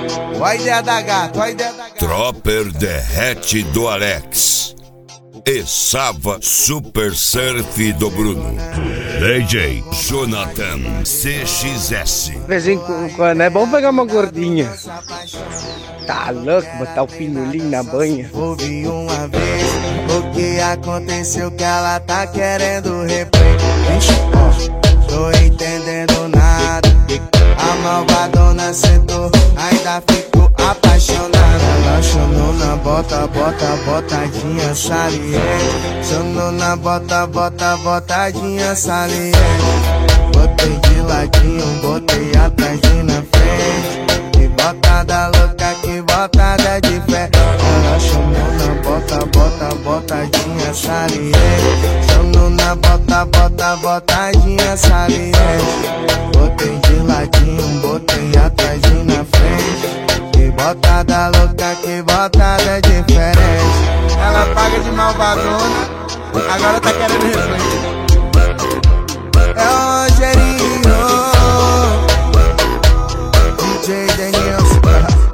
Ó a ideia da gata, ó a ideia da gata. Tropper derrete do Alex e Sava Super Surf do Bruno. DJ Jonathan CXS. De vez em quando é bom pegar uma gordinha. Tá louco, botar o pinulinho na banha. Ouvi uma vez o que aconteceu, que ela tá querendo replay. Vixe, ó, tô entendendo nada. A malvadona sentou, ainda ficou apaixonada. Ela chamou na bota, bota, botadinha saliente. Chamou na bota, bota, botadinha saliente. Botei de ladinho, botei atrás e na frente. Que botada louca, que botada de fé. Ela chamou na bota, bota, botadinha saliente. Chamou na bota, bota, botadinha saliente. Botei de ladinho, botei atrás e na frente. Que botada louca, que botada diferente. Ela paga de malvadona, agora tá querendo replay. É o Rogerinho, DJ Denilson.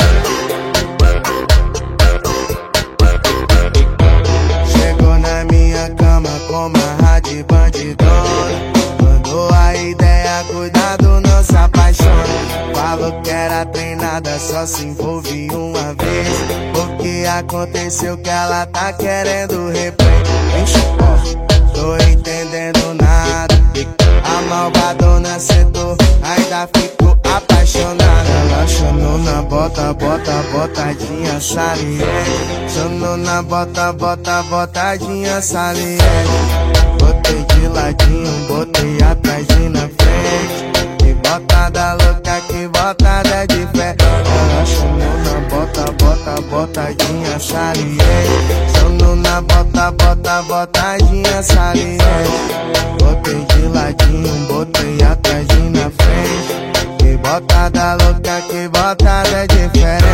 Chegou na minha cama com uma rádio bandidona. Mandou a ideia, cuidado, não se apaixona. Falou que era treinada, só se envolve uma vez. O que aconteceu, que ela tá querendo replay. Vixe, ó, tô entendendo nada. A malvadona sentou, ainda ficou apaixonada. Ela chamou na bota, bota, botadinha saliente. Chamou na bota, bota, botadinha saliente. Botei de ladinho, botei atrás e na frente. Que botada louca, que botada de fé. Ela chamou na bota, bota, botadinha saliente. Chamou na bota, bota, botadinha saliente. Botei de ladinho, botei atrás e na frente. Que botada louca, que botada diferente.